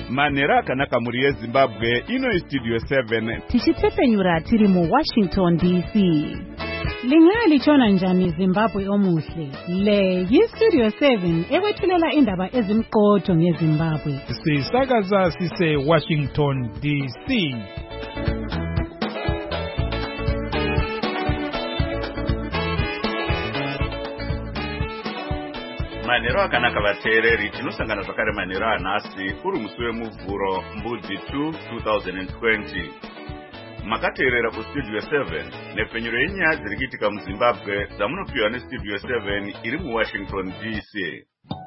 Manhero akanaka muri yeZimbabwe, ino Studio 7. Tichitsepenyura tiri mu Washington DC. Lingali chona njani Zimbabwe omuhle. Le yiStudio 7 ekwethulela indaba ezimqotho ngeZimbabwe. Sisakaza sise Washington DC. Manhero akanaka vateereri, tinosangana zvakare manhero anhasi uri musi wemuvhuro mbudzi 2 2020. Makateerera kuStudio 7 nepfenyuro yenyaya dziri kuitika muZimbabwe dzamunopiwa neStudio 7 iri muWashington DC.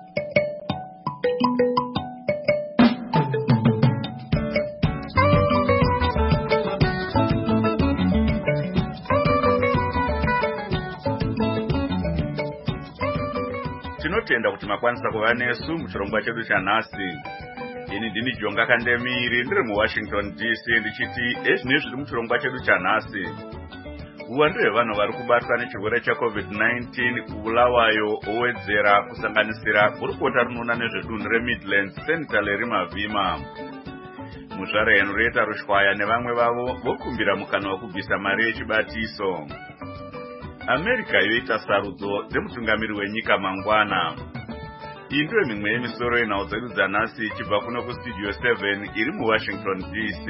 Tinotenda kuti makwanisa kuva nesu muchirongwa chedu chanhasi. Ini ndini Jonga Kandemiri ndiri muWashington DC ndichiti ezvinezvi zviri muchirongwa chedu chanhasi. Uwandu hwevanhu vari kubatwa nechirwere cheCovid-19 kubulawayo owedzera kusanganisira gurukota rinoona nezvedunhu reMidlands Senator Larry Mavhima. Muzvare Henrietta Rushwaya nevamwe vavo vokumbira mukana wekubvisa mari yechibatiso. America yoita sarudzo dzemutungamiri wenyika mangwana. Iyi ndiyo mimwe yemisoro yenhau dzedu dzanhasi ichibva kuno kuStudio 7 iri muWashington DC.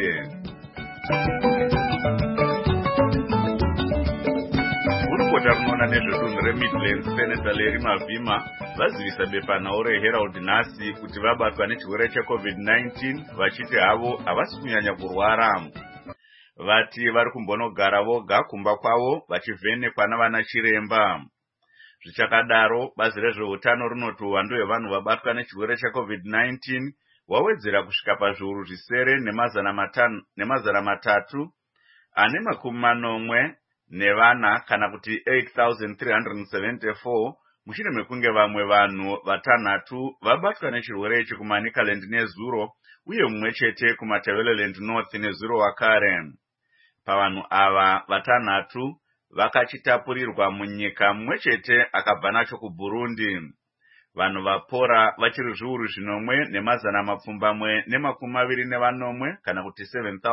Gurukota rinoona nezvedunhu reMidlands Senator Larry Mavhima vazivisa bepanhau reHerald nhasi kuti vabatwa nechirwere cheCovid-19 vachiti havo havasi kunyanya kurwara. Vati vari kumbonogara voga kumba kwavo vachivhenekwa navana chiremba. Zvichakadaro, bazi rezveutano rinoti uwandu hwevanhu vabatwa nechirwere cheCovid-19 wawedzera kusvika pazviuru zvisere nemazana matatu ane makumi manomwe nevana kana kuti 8,374 mushure mekunge vamwe vanhu vatanhatu vabatwa nechirwere ichi kuManicaland nezuro uye mumwe chete kuMatebeleland North nezuro wakare. Pavanhu ava vatanhatu vakachitapurirwa munyika mumwe chete akabva nacho kuBurundi. Vanhu vapora vachiri zviuru zvinomwe nemazana mapfumbamwe nemakumi maviri nevanomwe kana kuti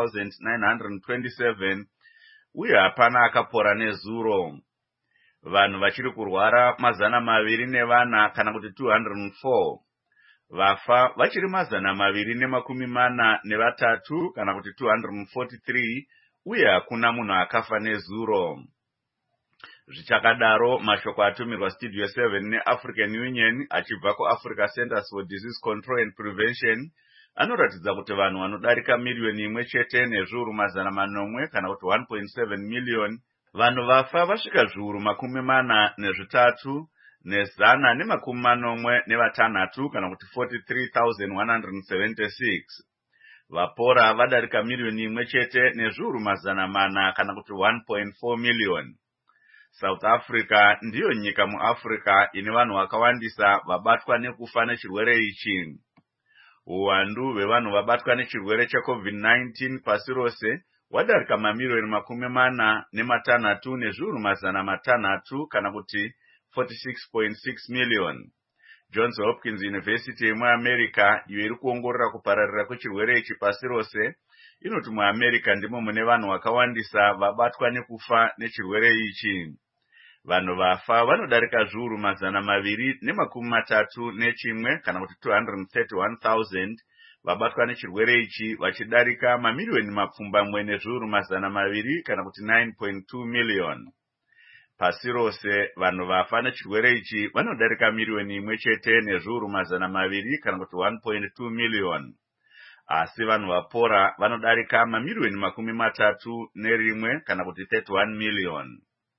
7,927 uye hapana akapora nezuro. Vanhu vachiri kurwara mazana maviri nevana kana kuti 204. Vafa vachiri mazana maviri nemakumi mana nevatatu kana kuti 243 uye hakuna munhu akafa nezuro. Zvichakadaro, mashoko atumirwa Studio 7 neAfrican Union achibva kuAfrica Centers for Disease Control and Prevention anoratidza kuti vanhu vanodarika miliyoni imwe chete nezviuru mazana manomwe kana kuti 1.7 million. Vanhu vafa vasvika zviuru makumi mana nezvitatu nezana nemakumi manomwe nevatanhatu kana kuti 43,176. Vapora vadarika miliyoni imwe chete nezviuru mazana mana kana kuti 1.4 million. South Africa ndiyo nyika muAfrica ine vanhu vakawandisa vabatwa nekufa nechirwere ichi. Uwandu hwevanhu vabatwa nechirwere cheCovid-19 pasi rose wadarika mamiliyoni makumi mana nematanhatu nezviuru mazana matanhatu kana kuti 46.6 million. Johns Hopkins University yemuAmerica iyo iri kuongorora kupararira kwechirwere ichi pasi rose inoti muAmerica ndimo mune vanhu vakawandisa vabatwa nekufa nechirwere ichi. Vanhu vafa vanodarika zviuru mazana maviri nemakumi matatu nechimwe kana kuti 231,000 vabatwa nechirwere ichi vachidarika mamiliyoni mapfumbamwe nezviuru mazana maviri kana kuti 9.2 million. Pasi rose vanhu vafa nechirwere ichi vanodarika miliyoni imwe chete nezviuru mazana maviri kana kuti 1.2 million. Asi vanhu vapora vanodarika mamiliyoni makumi matatu nerimwe kana kuti 31 million.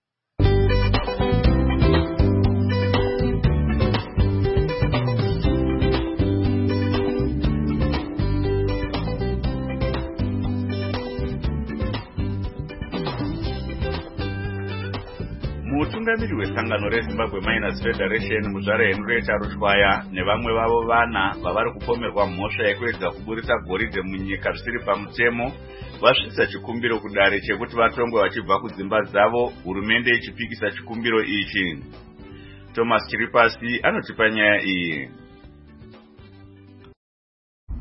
Mutungamiri wesangano reZimbabwe Miners Federation muzvare Henrietta Rushwaya nevamwe vavo vana vavari kupomerwa mhosva yekuedza kuburitsa goridhe munyika zvisiri pamutemo vasvitsa chikumbiro kudare chekuti vatongwe vachibva kudzimba dzavo, hurumende ichipikisa chikumbiro ichi. Thomas Chiripasi anotipa nyaya iyi.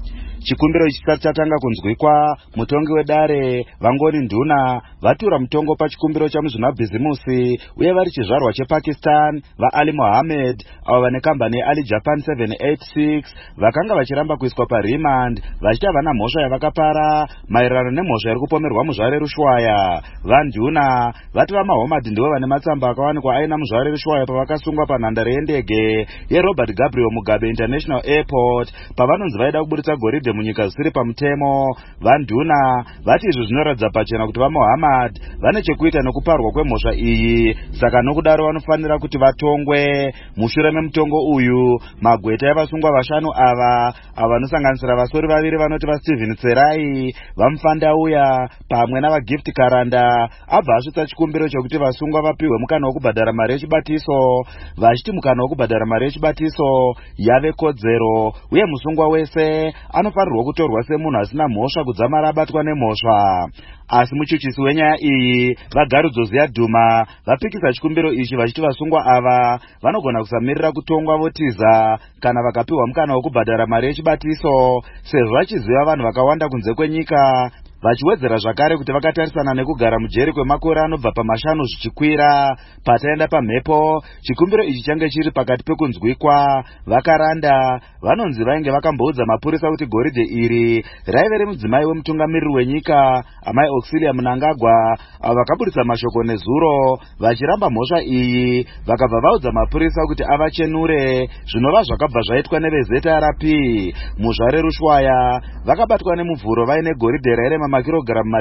chikumbiro ichi chisati chatanga kunzwikwa, mutongi wedare vangoni nduna vatura mutongo pachikumbiro chamuzvimabhizimusi uye vari chizvarwa chePakistan vaAli Mohammed avo vane kambani Ali Japan 786 vakanga vachiramba kuiswa parimand vachiti havana mhosva yavakapara maererano nemhosva iri kupomerwa muzvare rushwaya. Vanduna vati vaMohammed ndivo vane matsamba akawanikwa aina muzvare rushwaya pavakasungwa panhandare yendege yeRobert Gabriel Mugabe International Airport pavanonzi vaida kuburitsa goridhe munyika zvisiri pamutemo. Vanduna vati izvi zvinoratidza pachena kuti vaMohammed vane chekuita nekuparwa kwemhosva iyi, saka nokudaro vanofanira kuti vatongwe. Mushure memutongo uyu, magweta evasungwa vashanu ava vanosanganisira vasori vaviri vanoti vaSteven Serai, vaMufandauya pamwe navaGift Karanda abva asvitsa chikumbiro chokuti vasungwa vapiwe mukana wokubhadhara mari yechibatiso, vachiti mukana wokubhadhara mari yechibatiso yave kodzero uye musungwa wese anofanirwa kutorwa semunhu asina mhosva kudzamara abatwa nemhosva. Asi muchuchisi wenyaya iyi vaGarudzo Ziyadhuma vapikisa chikumbiro ichi vachiti vasungwa ava vanogona kusamirira kutongwa votiza kana vakapiwa mukana wokubhadhara mari yechibatiso, sezvo vachiziva vanhu vakawanda kunze kwenyika, vachiwedzera zvakare kuti vakatarisana nekugara mujeri kwemakore anobva pamashanu zvichikwira. Pataenda pamhepo, chikumbiro ichi change chiri pakati pekunzwikwa. Vakaranda vanonzi vainge vakamboudza mapurisa kuti goridhe iri raive remudzimai wemutungamiriri wenyika Amai Auxilia Mnangagwa, avo vakaburitsa mashoko nezuro vachiramba mhosva iyi, vakabva vaudza mapurisa kuti avachenure, zvinova zvakabva zvaitwa neveZRP. Muzvare rushwaya vakabatwa nemuvhuro vaine goridhe rairema makirogiramu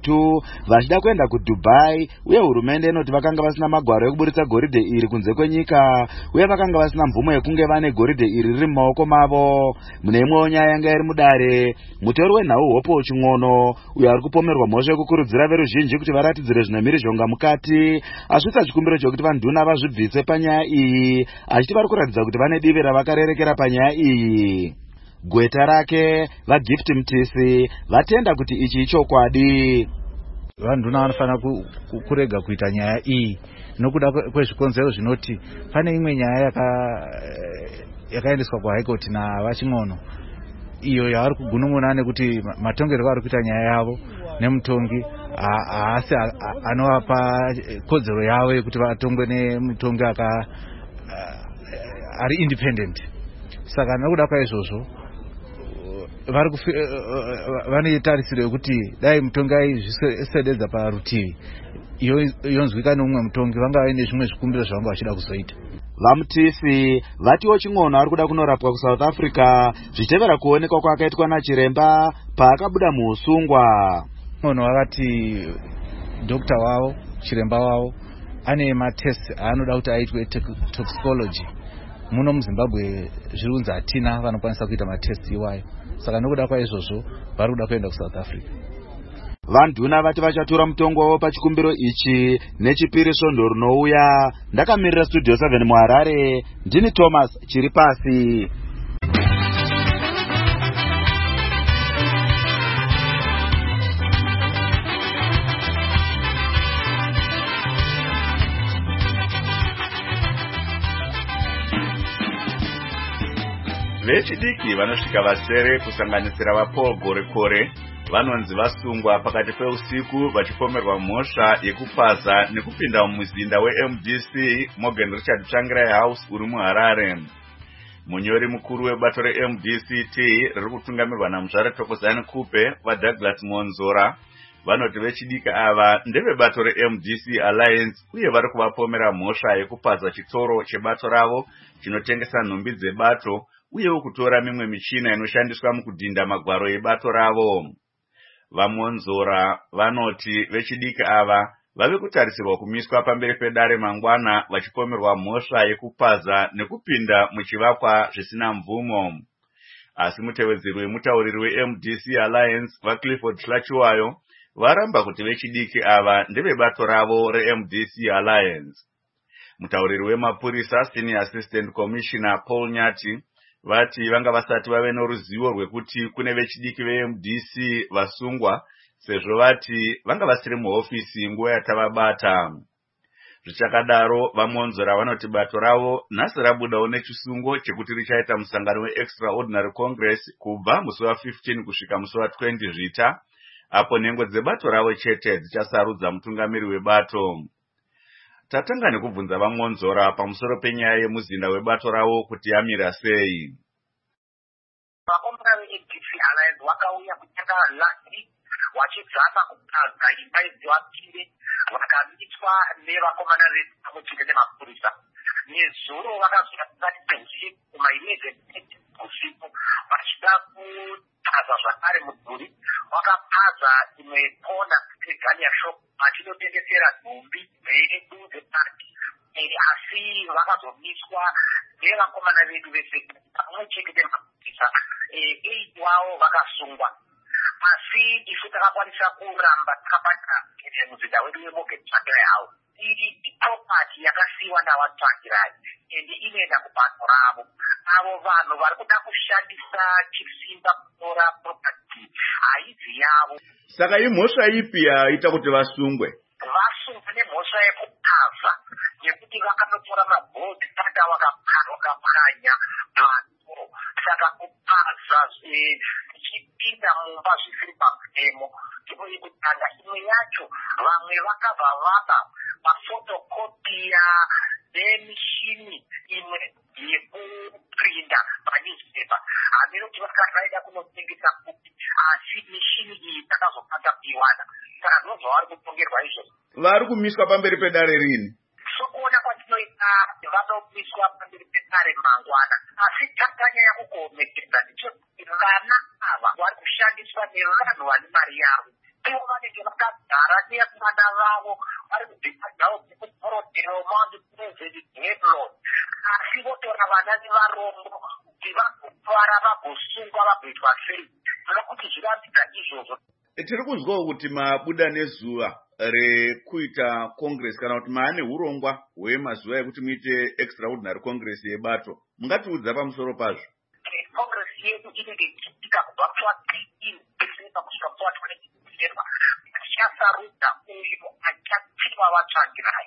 6 vachida kuenda kuDubai, uye hurumende inoti vakanga vasina magwaro ekuburitsa goridhe iri kunze kwenyika uye vakanga vasina mvumo yekunge vane goridhe iri riri mumaoko mavo. Mune imwewo nyaya yanga iri mudare, mutori wenhau Hope Ching'ono uyo ari kupomerwa mhosva yekukurudzira veruzhinji kuti varatidzire zvine mhirizhonga mukati asvitsa chikumbiro chokuti vanduna vazvibvise panyaya iyi, achiti vari kuratidza kuti vane divi ravakarerekera panyaya iyi. Gweta rake vaGift Mtisi vatenda kuti ichi ichokwadi. Vanduna vanofanira kurega kuita nyaya iyi nokuda kwezvikonzero zvinoti pane imwe nyaya yakaendeswa kuHigh Court navaChing'ono iyo yavari kugunun'una nekuti matongerwo ari kuita nyaya yavo nemutongi haasi anovapa kodzero yavo yekuti vatongwe nemutongi ari independent. Saka nokuda kwaizvozvo vane tarisiro yekuti dai mutongi aizvisededza parutivi yonzwika neumwe mutongi vanga vaine zvimwe zvikumbiro zvavanga vachida kuzoita. VaMutisi vatiwo Ching'ono ari kuda kunorapwa kuSouth Africa zvichitevera kuonekwa kwakaitwa nachiremba paakabuda muusungwa. Ching'ono vakati dokta wavo, chiremba wavo ane matest aanoda kuti aitwe toxicology. Muno muZimbabwe zviri kunzi hatina vanokwanisa kuita matest iwayo, saka nokuda kwaizvozvo vari kuda kuenda kuSouth Africa. Vanduna vati vachatura mutongo wavo pachikumbiro ichi nechipiri svondo rinouya. Ndakamirira Studio 7 muHarare, ndini Thomas Chiripasi. Vechidiki vanosvika vasere kusanganisira vaPaul Gorekore vanonzi vasungwa pakati peusiku vachipomerwa mhosva yekupaza nekupinda mumuzinda weMDC Morgan Richard Tsvangirai House uri muHarare. Munyori mukuru webato reMDCT riri kutungamirwa naMuzvare Thokozani Kupe vaDouglas Monzora vanoti vechidiki ava ndevebato reMDC Alliance uye vari kuvapomera mhosva yekupaza chitoro chebato ravo chinotengesa nhumbi dzebato uyewo kutora mimwe michina inoshandiswa mukudhinda magwaro ebato ravo. VaMonzora vanoti vechidiki ava vave kutarisirwa kumiswa pamberi pedare mangwana vachipomerwa mhosva yekupaza nekupinda muchivakwa zvisina mvumo. Asi mutevedzeri wemutauriri weMDC Alliance vaClifford Hlachiwayo varamba kuti vechidiki ava ndevebato ravo reMDC Alliance. Mutauriri wemapurisa Senior Assistant Commissioner Paul Nyati vati vanga vasati vave noruzivo rwekuti kune vechidiki veMDC vasungwa, sezvo vati vanga vasiri muhofisi nguva yatavabata. Zvichakadaro vamonzora vanoti bato ravo nhasi rabudawo nechisungo chekuti richaita musangano weExtraordinary Congress kubva musi wa15 kusvika musi wa20 Zvita, apo nhengo dzebato ravo chete dzichasarudza mutungamiri webato. Tatanga nekubvunza vamonzora pamusoro penyaya yemuzinda webato ravo kuti yamira sei. Vakomana veADC Alliance vakauya kutanga last wachidzama kutaza imba yedzivapinde vakamitswa nevakomana vedu pamwechete nemapurisa. Nezuro vakasvika pakati peusiku kuma11 usiku vachida kutaza zvakare mudhuri wakapaza imwe kona yeganiya shop vachinotengesera nhumbi dzedu dzepati, asi vakazomiswa nevakomana vedu vese pamwechete nemapurisa. 8 wavo vakasungwa. Asi isu takakwanisa kuramba takabata muzinda wedu weMorgan Tsvangirai House. Iyi property yakasiiwa navatsvangirai ende inoenda kubato ravo. Avo vanhu vari kuda kushandisa chisimba kutora property haidzi yavo. Saka imhosva ipi yaita kuti vasungwe? Vasungwa nemhosva yekutaza yekuti vakanotora mabhodhi tanda wakapanya vanhu. Saka kupaza zvichipinda mumba zvisiri pamutemo. Ndipo yekutanga imwe yacho vamwe vakabva vapa mafotokopiya nemishini imwe yekuprinda panewspaper. Haminoti vakasaida kunotengesa kuti asi mishini iyi takazopata kuiwana. Saka ndozva vari kutongerwa izvozvo. Vari kumiswa pamberi pedare rini? Sokuona kwatinoita vanomiswa pamberi pedare mangwana. Asi takanya yakukoomekeza ndichoti vana ava vari kushandiswa nevanhu vane mari yavo. Ivo vanenge vakagara nevana vavo vari kudzipadzavo dzekutorodhero maundi president headlord. Asi votora vana nevarombo kuti vakutwara vagosungwa vagoitwa sei. Nokuti zvirambidza izvozvo. Tiri kuzwawo kuti mabuda nezuva rekuita congress kana kuti maane urongwa hwemazuva ekuti muite extraordinary congress yebato. Mungatiudza pamusoro pazvo? Congress yedu inenge ichiitika kubva pa13 December kusvika pa20 December. Tichasarudza uyo achatsiva vatsvangirai.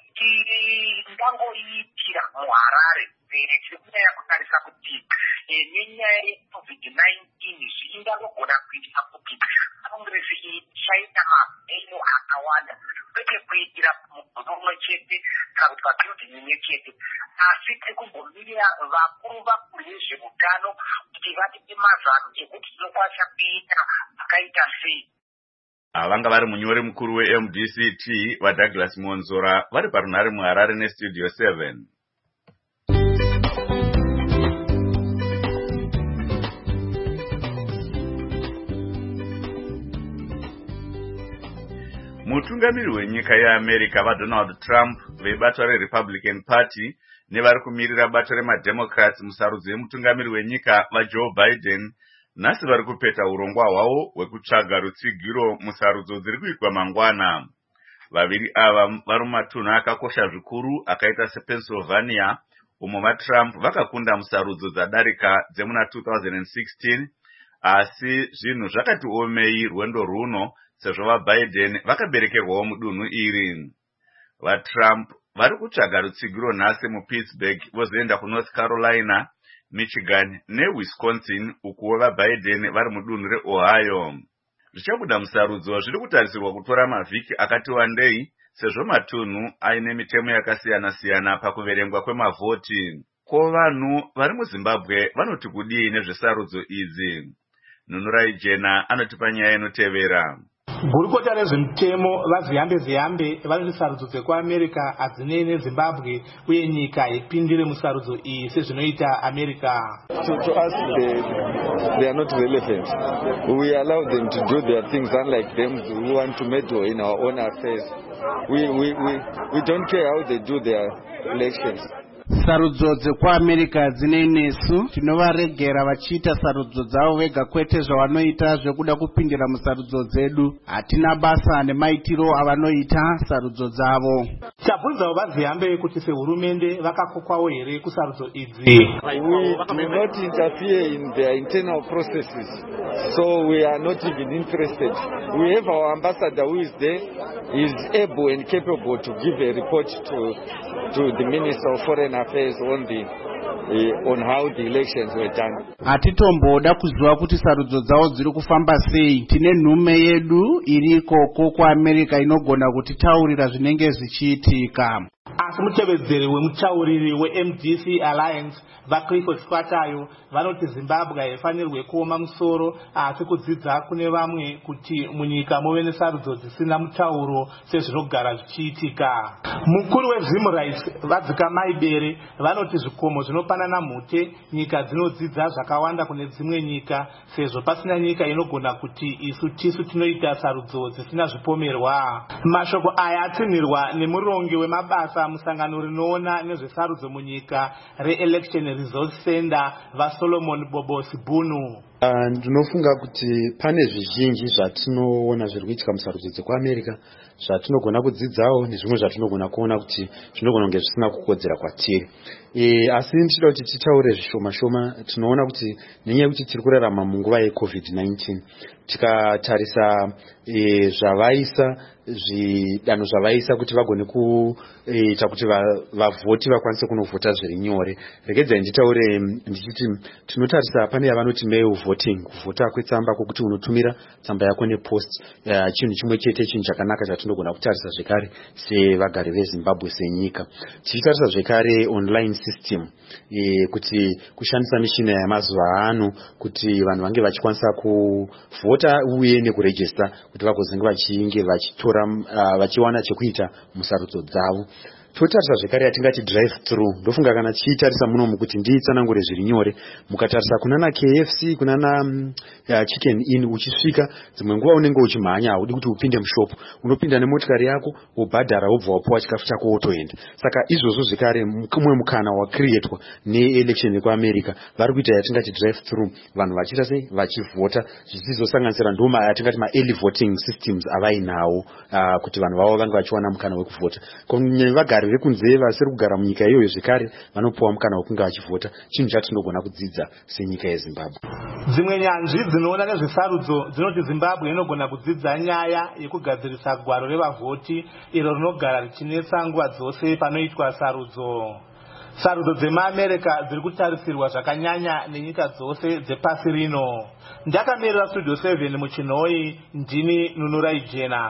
Tingangoiitira muHarare. Tiri kunyanya kutarisa kuti nenyaya yeCovid-19 zvingangogona kuitira kuti Congress iyi ichaita mabheno akawanda. Kwete kuitira munhu umwe chete kana kuti pabhiridhingi imwe chete. Asi tiri kumbomirira vakuru vezveutano kuti vatipe mazano ekuti tinokwanisa kuita akaita sei. Vanga vari munyori mukuru weMDCT vaDouglas Monzora vari parunhare muHarare neStudio 7. Mutungamiri wenyika yeAmerica vaDonald Trump vebato reRepublican Party nevari kumirira bato remademocrats musarudzo yemutungamiri wenyika vaJoe Biden nhasi vari kupeta urongwa hwavo hwekutsvaga rutsigiro musarudzo dziri kuitwa mangwana. Vaviri ava vari mumatunhu akakosha zvikuru akaita sePennsylvania umo vaTrump vakakunda musarudzo dzadarika dzemuna 2016, asi zvinhu zvakati omei rwendo runo sezvo vaBiden vakaberekerwawo mudunhu iri. VaTrump vari kutsvaga rutsigiro nhasi muPittsburgh vozoenda kuNorth Carolina, Michigan neWisconsin ukuwo vaBiden vari mudunhu reOhio. Zvichabuda musarudzo zviri kutarisirwa kutora mavhiki akati wandei sezvo matunhu aine mitemo yakasiyana-siyana pakuverengwa kwemavhoti. Ko vanhu vari muZimbabwe vanoti kudii nezvesarudzo idzi? Nunurai Jena anotipa nyaya inotevera. Gurukota rezvemutemo vaziyambe vari musarudzo dzekuAmerica hadzinei neZimbabwe uye nyika ipindire musarudzo iyi sezvinoita America. To us they are not relevant. We allow them to do their things, unlike them who want to meddle in our own affairs. We don't care how they do their elections. sarudzo dzekuamerica dzine nesu tinovaregera vachiita sarudzo dzavo vega, kwete zvavanoita zvekuda kupindira musarudzo dzedu. Hatina basa nemaitiro avanoita sarudzo dzavo. Tabvunzawo vaZimbabwe kuti sehurumende vakakokwawo here kusarudzo idzi. We do not interfere in their internal processes, so we are not even interested. We have our ambassador who is there, is able and capable to give a report to the Minister of Foreign Affairs on how the elections were done. Hatitomboda kuziva kuti sarudzo dzavo dziri kufamba sei. Tine nhume yedu iriko kuAmerica inogona kutitaurira zvinenge zvichiitika. Asi mutevedzeri wemutauriri weMDC Alliance vaClifford Swatayo vanoti Zimbabwe haifanirwe kuoma musoro asi kudzidza kune vamwe kuti munyika muve nesarudzo dzisina mutauro sezvinogara zvichiitika. Mukuru weZim Rights vadzika Maibere vanoti zvikomo zvinopanana mhute nyika dzinodzidza zvakawanda kune dzimwe nyika sezvo pasina nyika inogona kuti isu tisu tinoita sarudzo dzisina zvipomerwa. Mashoko aya atsinirwa nemurongi wemabasa musangano rinoona nezvesarudzo munyika re-Election Resource Center vaSolomon Bobosi Bunu. Ndinofunga kuti pane zvizhinji zvatinoona zviri kuitika musarudzo dzekuAmerica zvatinogona kudzidzawo nezvimwe zvatinogona kuona kuti zvinogona kunge zvisina kukodzera kwatiri. Asi ndichida kuti titaure zvishoma tinoona kuti nenyaya yekuti tiri kurarama munguva yeCovid-19 tikatarisa zvavaisa zvidanho zvavaisa kuti vagone kuita kuti vavhoti vakwanise kunovhota zviri nyore. Regedzai nditaure ndichiti tinotarisa pane yavanoti mail voting, kuvhota kwetsamba kwokuti unotumira tsamba yako nepost. Chinhu chimwe chete chinhu chakanaka chatinogona kutarisa zvekare sevagari veZimbabwe senyika. Tichitarisa zvekare online system kuti kushandisa mishina yamazuva ano kuti vanhu vange vachikwanisa kuvhota uye nekurejista kuti vagozenge vachitora vachiwana chekuita musarudzo dzavo. Totarisa zvekare yatingati drive through. Ndofunga kana tichitarisa munomu kuti nditsanangure zviri nyore, mukatarisa kunana KFC kunana Chicken Inn uchisvika dzimwe nguva unenge uchimhanya haudi kuti upinde mushopu, unopinda nemotikari yako wobhadhara wobva wapuwa chikafu chako wotoenda. Saka izvozvo zvekare mumwe mukana wakrietwa neelection yekuAmerica vari kuita yatingati drive through, vanhu vachiita sei vachivhota zvichizosanganisira ndoma yatingati early voting systems avainawo kuti vanhu vavo vange vachiwana mukana wekuvhota. Vagari vekunze vasiri kugara munyika iyoyo zvekare vanopuwa mukana wekunge vachivhota, chinhu chatinogona kudzidza senyika yeZimbabwe. Dzimwe nyanzvi dzinoona nezvesarudzo dzinoti Zimbabwe inogona kudzidza nyaya yekugadzirisa gwaro revavhoti iro rinogara richinetsa nguva dzose panoitwa sarudzo. Sarudzo dzemaAmerica dziri kutarisirwa zvakanyanya nenyika dzose dzepasi rino. Ndakamirira Studio 7 muChinoi, ndini Nunurai Jena.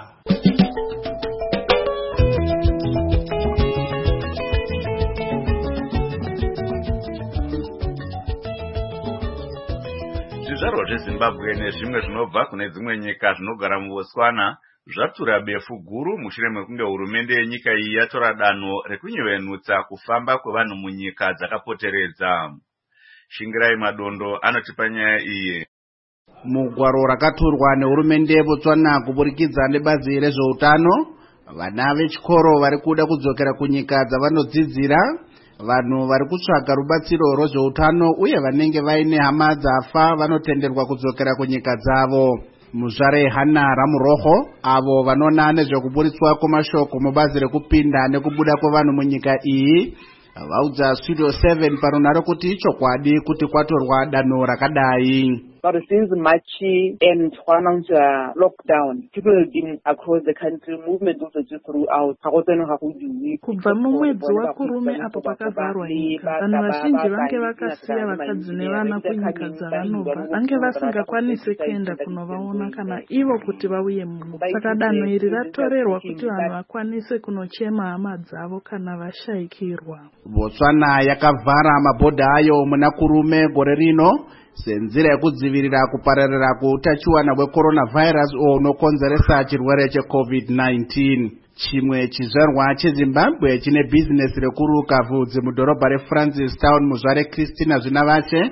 Zvizvarwa zveZimbabwe nezvimwe zvinobva kune dzimwe nyika zvinogara muBotswana zvatura befu guru mushure mekunge hurumende yenyika iyi yatora danho rekunyevenutsa kufamba kwevanhu munyika dzakapoteredza. Shingirai Madondo anotipa nyaya iyi. Mugwaro rakaturwa nehurumende yeBotswana kuburikidza nebazi rezveutano, vana vechikoro vari kuda kudzokera kunyika dzavanodzidzira, vanhu vari kutsvaga rubatsiro rwezveutano uye vanenge vaine hama dzafa vanotenderwa kudzokera kunyika dzavo. Muzvare Hana Ramuroho avo vanoona nezvekuburitswa kwemashoko mubazi rekupinda nekubuda kwevanhu munyika iyi vaudza Studio 7 parunhare kuti ichokwadi kuti kwatorwa danho rakadai. But since March and lockdown, people have been across the country, movement also just throughout. Kubva mumwedzi waKurume apo pakavharwa nyika, vanhu vazhinji vange vakasiya vakadzi nevana kunyika dzavanobva, vange vasingakwanisi kuenda kunovaona kana ivo kuti vauye muno. Saka danho iri ratorerwa kuti vanhu vakwanise kunochema hama dzavo kana vashaikirwa. Botswana yakavhara mabhodha ayo muna Kurume gore rino senzira yekudzivirira kupararira kweutachiwana hwecoronavirus unokonzeresa chirwere cheCovid-19. Chimwe chizvarwa cheZimbabwe chine bhizinesi rekuruka vhudzi mudhorobha reFrancistown muzvare Christina Zvinavache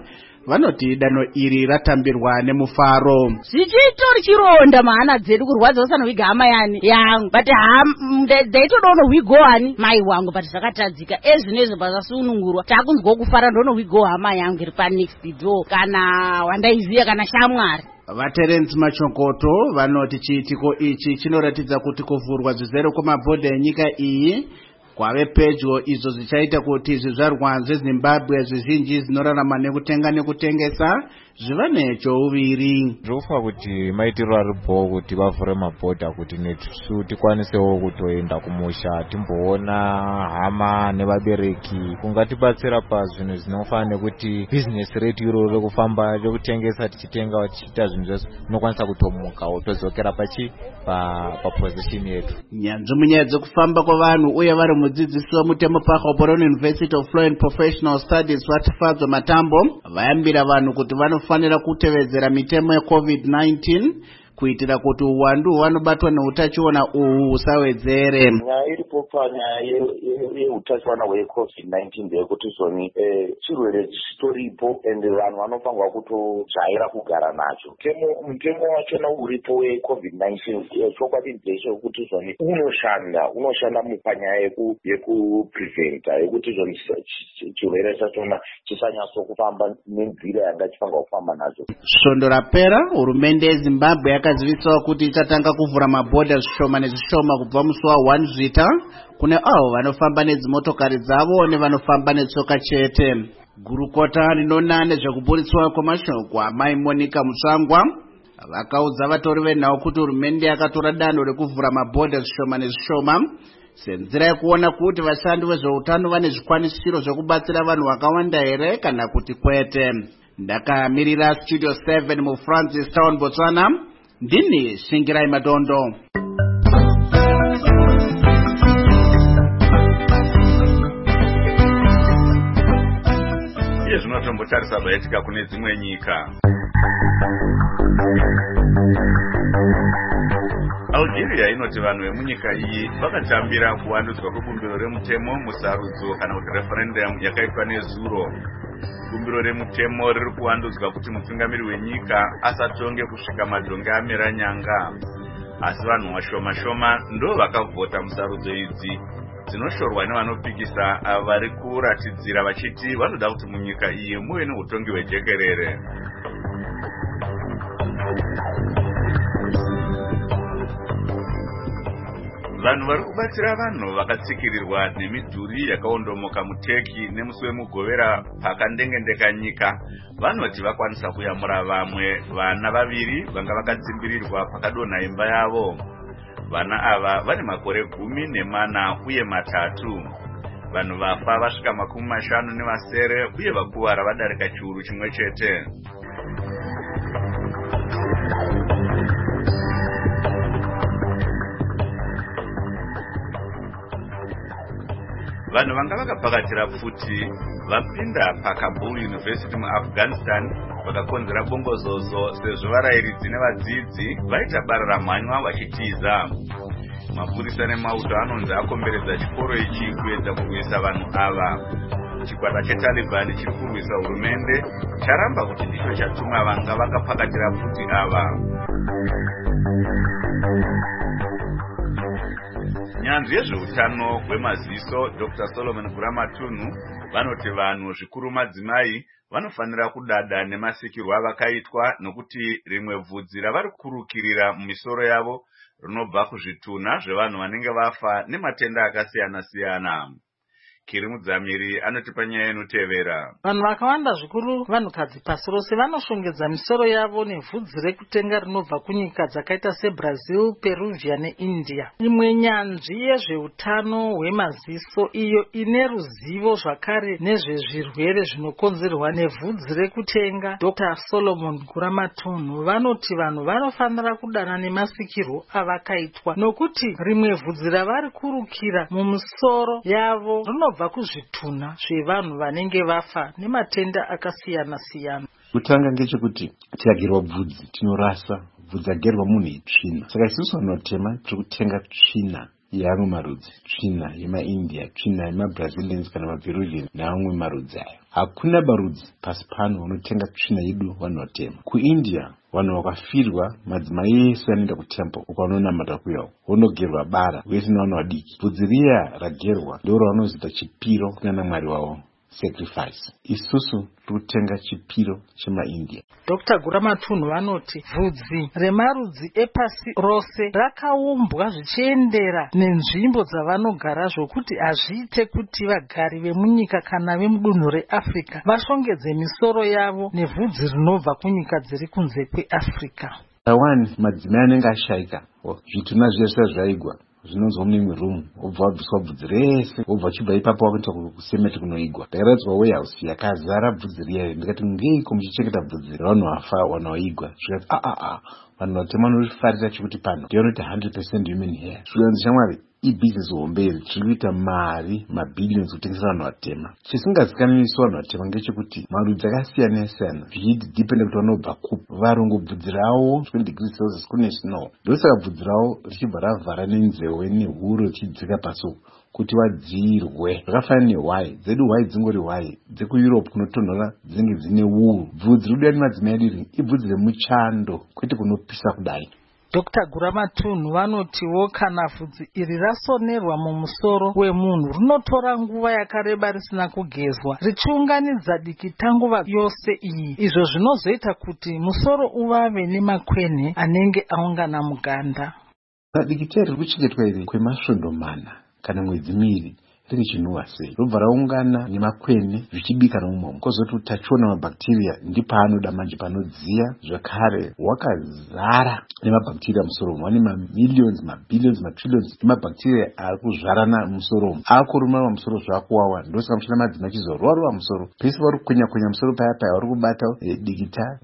vanoti danho iri ratambirwa nemufaro. Zvichitori chironda mahana dzedu kurwadza usanoviga hama yangu but ndaitodawo nohwigo hani mai wangu but zvakatadzika ezvinezvo pazasunungurwa takunzwa kufara ndonohwigo hama yangu iri panext door kana wandaiziya kana shamwari. Vaterenzi Machokoto vanoti chiitiko ichi chinoratidza kuti kuvhurwa zvizere kwamabhodha enyika iyi kwave pedyo izvo zvichaita kuti zvizvarwa zveZimbabwe zvizhinji zvinorarama nekutenga nekutengesa zviva nechouviri. Zvofa kuti maitiro aripo kuti vavhure mabhodha kuti nesu tikwanisewo kutoenda kumusha timboona hama nevabereki kungatibatsira pazvinhu zvinofana nekuti bizinesi retu iroro rekufamba rekutengesa tichitenga tichiita zvinhu zvese tinokwanisa kutomukawo todzokera paposition yetu. Nyanzvi munyaya dzekufamba kwavanhu uye vari mudzidzisi wemutemo paHoboron University of Law and Professional Studies Vatifadzwa Matambo vayambira vanhu kuti vanofanira kutevedzera mitemo yeCovid-19 kuitira kuti uwandu hwavanobatwa neutachiona uhu husawedzere. Nyaya iripo panyaya yeutachiona hweCovid-19 ndeyekuti zvoni chirwere chitoripo ende vanhu vanofanirwa kutojaira kugara nacho. Mutemo wachona uripo weCovid-19 chokwadi ndechekuti zvoni unoshanda mupanyaya yekupreventa yekuti zvoni chirwere chachona chisanyatsokufamba nenzira yanga chifanirwa kufamba nacho. Svondo rapera hurumende yeZimbabwe yakazivisawo kuti ichatanga kuvhura mabhodha zvishoma nezvishoma kubva musi wa1 Zvita kune avo vanofamba nedzimotokari dzavo nevanofamba netsoka chete. Gurukota rinona nezvekuburitswa kwamashoko amai Monica Mutsvangwa vakaudza vatori venhau kuti hurumende yakatora danho rekuvhura mabhodha zvishoma nezvishoma senzira yekuona kuti vashandi vezveutano vane zvikwanisiro zvekubatsira vanhu vakawanda here kana kuti kwete. Ndakamirira Studio 7 muFrancis Town, Botswana. Ndini Shingirai Madondo. Iye zvinotombotarisa zvaitika kune dzimwe nyika. Algeria inoti vanhu vemunyika iyi vakatambira kuwandudzwa kwebumbiro remutemo musarudzo kana kuti referendum yakaitwa nezuro. Bumbiro remutemo riri kuwandudzwa kuti mutungamiri wenyika asatonge kusvika madhonge amera nyanga. Asi vanhu vashoma ndo vakavhota musarudzo idzi dzinoshorwa nevanopikisa vari kuratidzira vachiti vanoda kuti munyika iyi muve neutongi hwejekerere. Vanhu vari kubatsira vanhu vakatsikirirwa nemidhuri yakaondomoka muTurkey nemusi wemugovera pakandengendeka nyika vanoti vakwanisa kuyamura vamwe vana vaviri vanga vakatsimbirirwa pakadonha imba yavo. Vana ava vane makore 14 uye 3. Vanhu vafa vasvika 50 uye vakuwara vadarika chiuru chimwe chete. Vanhu vanga vakapakatira futi vapinda paKabul University muAfghanistan vakakonzera bongozozo sezvo varairidzi nevadzidzi vaita bara ramhanywa vachitiza. Mapurisa nemauto anonzi akomberedza chikoro ichi kuedza kurwisa vanhu ava. Chikwata cheTaliban chiri kurwisa hurumende charamba kuti ndicho chatuma vanga vakapakatira futi ava. Nyanzvi yezveutano hwemaziso Dr. Solomon Guramatunhu vanoti vanhu zvikuru madzimai vanofanira kudada nemasikirwo avakaitwa nokuti rimwe vhudzi ravari kurukirira mumisoro yavo rinobva kuzvitunha zvevanhu vanenge vafa nematenda akasiyana-siyana. Kiri Mudzamiri anoti panyaya inotevera. Vanhu vakawanda zvikuru vanhukadzi pasi rose vanoshongedza misoro yavo nevhudzi rekutenga rinobva kunyika dzakaita seBrazil, Peruvia neIndia. Imwe nyanzvi yezveutano hwemaziso iyo ine ruzivo zvakare nezvezvirwere zvinokonzerwa nevhudzi rekutenga Dr. Solomon Guramatunhu vanoti vanhu vanofanira kudana nemasikirwo avakaitwa nokuti rimwe vhudzi ravari kurukira mumisoro yavo rinobva kuzvitunha zvevanhu vanenge vafa nematenda akasiyana-siyana. Kutanga ngechekuti tikagerwa bvudzi tinorasa bvudzi agerwa munhu itsvina. Saka isusu vanotema tiri kutenga tsvina yeamwe marudzi, tsvina yemaindia, tsvina yemabrazilians kana maperuvian neamwe marudzi ayo. Hakuna barudzi pasi pano unotenga tsvina yedu vanhu vatema. Kuindia vanhu vakafirwa, madzimai ese anoenda kutemple ukanonamata kuyawo vonogerwa bara vese nevanhu vadiki. Bvudzi riya ragerwa ndiro vanozoita chipiro kunana mwari wavo, sacrifice. Isusu tikutenga chipiro chemaindia. Dr. Guramatunhu vanoti bvudzi remarudzi epasi rose rakaumbwa zvichiendera nenzvimbo dzavanogara zvokuti hazviite kuti vagari vemunyika kana vemudunhu reAfrica vashongedze misoro yavo nevhudzi rinobva kunyika dziri kunze kweAfrica. Madzimai anenge ashayika zvitunha zvese zvaigwa zvinonzwa muimwe room, obva wabviswa bvudzi rese, obva chibva ipapo wakuita kusemeti kunoigwa. Ndakaradzwa warehouse yakazara bvudzi riya, ndikati ngeiko muchichengeta bvudzi revanhu vafa, vanhu vaigwa? Zvikati vanhu vatema vanofarira chekuti pano ndiyonoti 100% human hair. Zvikanzi shamwari ibhizinesi hombe tiri kuita mari mabhillions kutengesera vanhu vatema. Chisingazikanwi isu vanhu vatema ngechekuti marudzi akasiyana siyana zvichidhipenda kuti vanobva kupi. Varungu bvudzi ravo 20 degrees Celsius kune snow, ndosaka bvudzi ravo richibva ravhara nenzeve nehuro richidzika pasi kuti vadzirwe. Zvakafanana nehwai dzedu, hwai dzingori hwai dzekuEurope kunotonhora dzinenge dzine wuru. Bvudzi rikudiwa nemadzimai edu ibvudzi remuchando, kwete kunopisa kudai. Dr. Guramatunhu vanotiwo kana bvudzi iri rasonerwa mumusoro wemunhu rinotora nguva yakareba risina kugezwa richiunganidza dikitanguva yose iyi, izvo zvinozoita kuti musoro uvave nemakwene anenge aungana muganda. Dikita riri kuchengetwa iri kwemasvondo mana kana mwedzi miviri riri chinhuwa sei, robva raungana nemakwene zvichibika nomumomo, kozoti utachiona mabhakteria ndipaanoda manje panodziya. Zvakare wakazara nemabhakteria musoro umu, vane mamillions, mabillions, matrillions emabhakteria ari kuzvarana musoro umu, akuruma musoro zvakuwawa. Ndosaka muchina madzimai achizorova musoro pese vari kukwenya musoro paya paya vari kubata dikita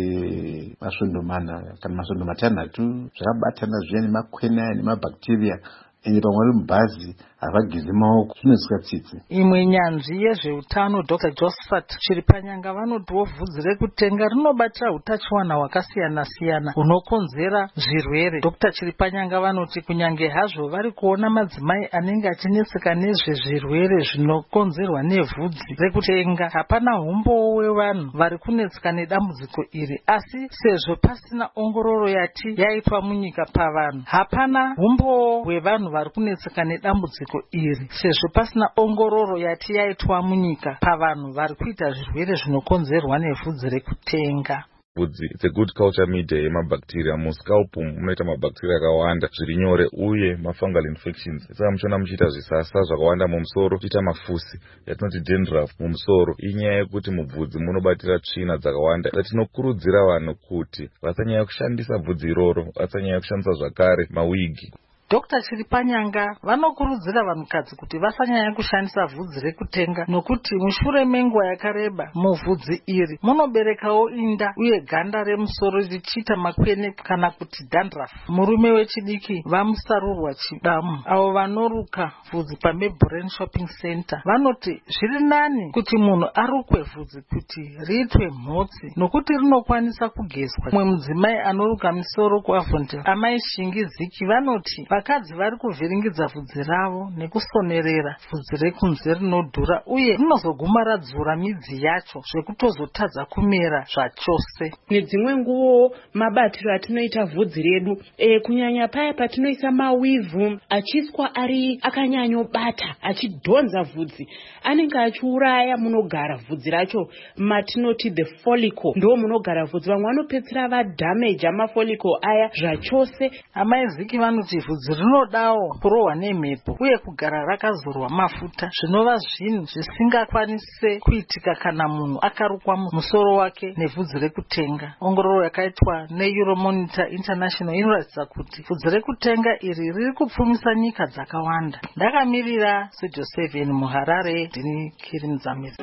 remasvondo mana kana masvondo matanhatu zvakabatana zviya nemakwene aya nemabhakteria. Ende pamwe vari mubhazi havageze maoko, zvinozwika tsitsi. Imwe nyanzvi yezveutano Dr. Josephat Chiripanyanga vanotiwo bvudzi rekutenga rinobatira utachiwana hwakasiyana siyana hunokonzera zvirwere. Dr. Chiripanyanga vanoti kunyange hazvo vari kuona madzimai anenge achineseka nezvezvirwere zvinokonzerwa nevhudzi rekutenga, hapana umbowo wevanhu vari kunetseka nedambudziko iri, asi sezvo pasina ongororo yati yaitwa munyika pavanhu, hapana umbowo wevanhu vari kunetseka nedambudziko iri, sezvo pasina ongororo yati yaitwa munyika pavanhu vari kuita zvirwere zvinokonzerwa nevhudzi rekutenga. Bvudzi it's a good culture media yemabhakteria. Muscalp munoita mabhakteria akawanda zviri nyore uye mafungal infections. Saka muchiona muchiita zvisasa zvakawanda mumusoro, muchiita mafusi yatinoti dandruff mumusoro. Inyaya yekuti mubvudzi munobatira tsvina dzakawanda. Tinokurudzira vanhu kuti vasanyanya kushandisa bvudzi iroro, vasanyanya kushandisa zvakare mawigi. Dr. Chiripanyanga vanokurudzira vanhukadzi kuti vasanyanya kushandisa bvudzi rekutenga nokuti mushure menguva yakareba mubvudzi iri munoberekawo inda uye ganda remusoro richiita makwene kana kuti dandruff. Murume wechidiki vamusarurwa chidamu avo vanoruka bvudzi paMebbrain Shopping Center vanoti zviri nani kuti munhu arukwe bvudzi kuti riitwe mhotsi nokuti rinokwanisa kugezwa. Mumwe mudzimai anoruka misoro kuAvondale, Amai Shingi Ziki, vanoti vakadzi vari kuvhiringidza bvudzi ravo nekusonerera bvudzi rekunze rinodhura uye rinozoguma radzura midzi yacho zvekutozotadza kumera zvachose. Nedzimwe nguvo mabatiro atinoita bvudzi redu kunyanya paya patinoisa mawivhu achiswa ari akanyanyobata achidhonza bvudzi anenge achiuraya munogara bvudzi racho, matinoti the follicle, ndo munogara bvudzi. Vamwe vanopedzisira vadamage amafollicle aya zvachose. Amai Ziki vanoti bvudzi rinodawo kurohwa nemhepo uye kugara rakazorwa mafuta, zvinova zvinhu zvisingakwanise kuitika kana munhu akarukwa musoro wake nebvudzi rekutenga. Ongororo yakaitwa neEuromonitor International inoratidza kuti bvudzi rekutenga iri riri kupfumisa nyika dzakawanda. Ndakamirira Studio 7 muHarare, ndini Kiri Mzamiri.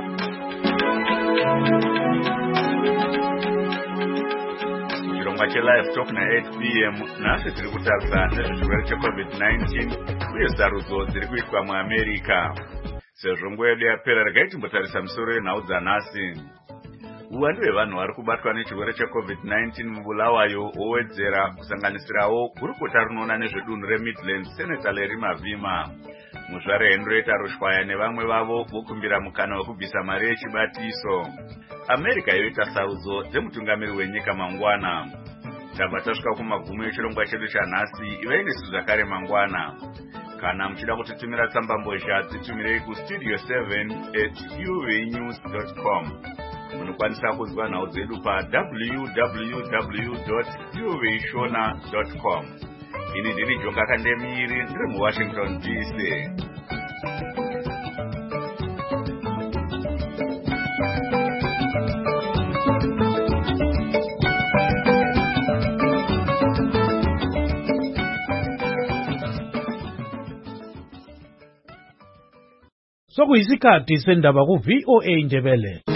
Live Talk na 8 p.m. nasi tiri kutarisa nezvirwere cheCovid-19 uye sarudzo dziri kuitwa muAmerica. Sezvo nguva yedu yapera regai timbotarisa misoro yenhau dzanhasi. uwandu hwevanhu vari kubatwa nechirwere cheCovid-19 mubulawayo wowedzera kusanganisirawo gurukota rinoona nezvedunhu reMidlands Senator Larry Mavima. Muzvare Henrietta Rushwaya nevamwe vavo vokumbira mukana wekubvisa mari yechibatiso. America yoita sarudzo dzemutungamiri wenyika mangwana. Tabva tasvika kumagumo echirongwa chedu chanhasi. Ivai nesu zvakare mangwana. Kana muchida kutitumira tsambambozha dzitumirei kustudio 7@uvenews.com. Munokwanisa kunzwa nhau dzedu pa www.uveshona.com. Ini ndiri Jonga Kandemiri, ndiri muWashington DC. Sokuyisikhathi sendaba ku VOA Ndebele.